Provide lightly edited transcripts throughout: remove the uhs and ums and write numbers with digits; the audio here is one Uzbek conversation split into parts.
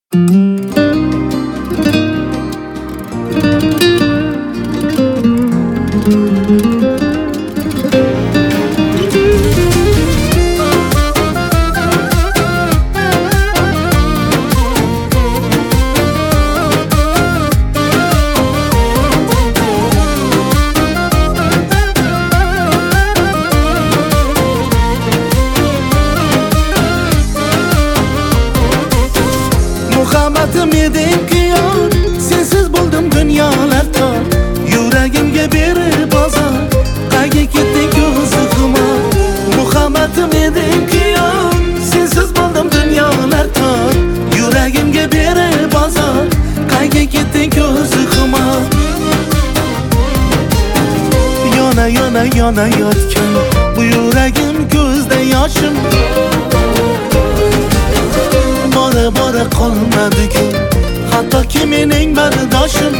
Muhabbatim eding qiyon, sensiz bo'ldim dunyolar tor. Yuragimga berib ozor, qayga ketding ko'zi xumor. Muhabbatim eding qiyon, sensiz bo'ldim dunyolar tor. Yuragimga berib ozor, qayga ketding ko'zi xumor. Yona yona yonayotgan bu yuragim ko'zda yoshim. Bora qolmadi-ku hattoki mening bardoshim.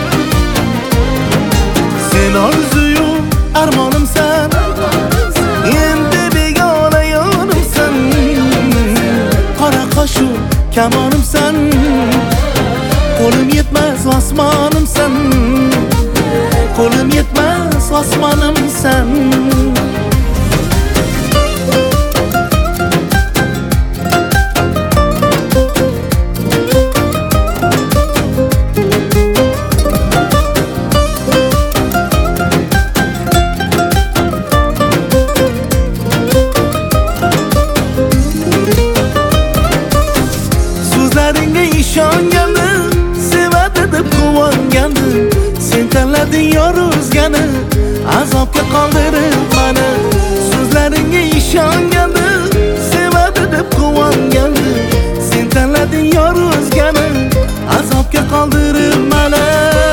Sen orzuyu armonimsan, endi begona yonimsan. Qora qoshu kamonimsan, qo'lim yetmas osmonimsan. Qo'lim yetmas osmonimsan. So'zlaringga ishongandim, sevadi deb quvongandim. Sen tanlading yor o'zgani, azobga qoldirib mani. So'zlaringga ishongandim, sevadi deb quvongandim. Sen tanlading yor o'zgani, azobga qoldirib mani.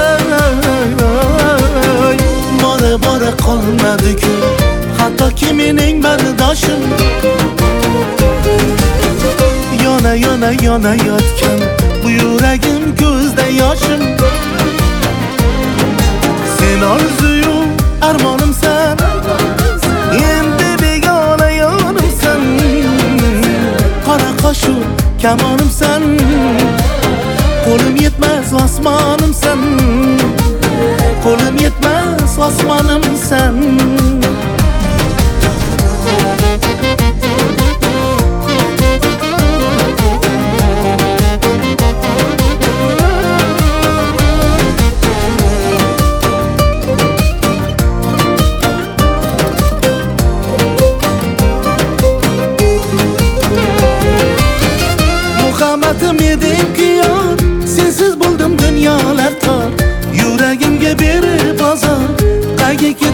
Bora qolmadi-ku hattoki mening bardoshim. Yona yona yonayotgan bu yuragim ko'zda yoshim. Sen orzuyu armonimsan, endi begona yonimsan. Qora qoshu kamonimsan, qo'lim yetmas osmonimsan. Qo'lim yetmas osmonimsan. Muhabbatim eding qiyon, sensiz bo'ldim dunyolar tor. Yuragimga berib ozor, qayga